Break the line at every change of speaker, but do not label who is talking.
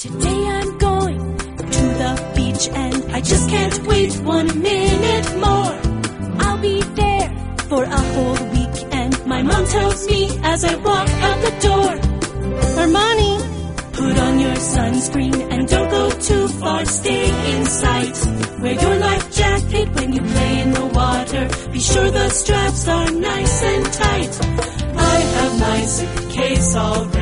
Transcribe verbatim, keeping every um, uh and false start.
Today I'm going to the beach and I just can't wait one minute more. I'll be there for a whole week and my mom tells me as I walk out the door, Hermione, put on your sunscreen and don't go too far, stay in sight. Wear your life jacket when you play in the water. Be sure the straps are nice and tight. I have my suitcase all ready.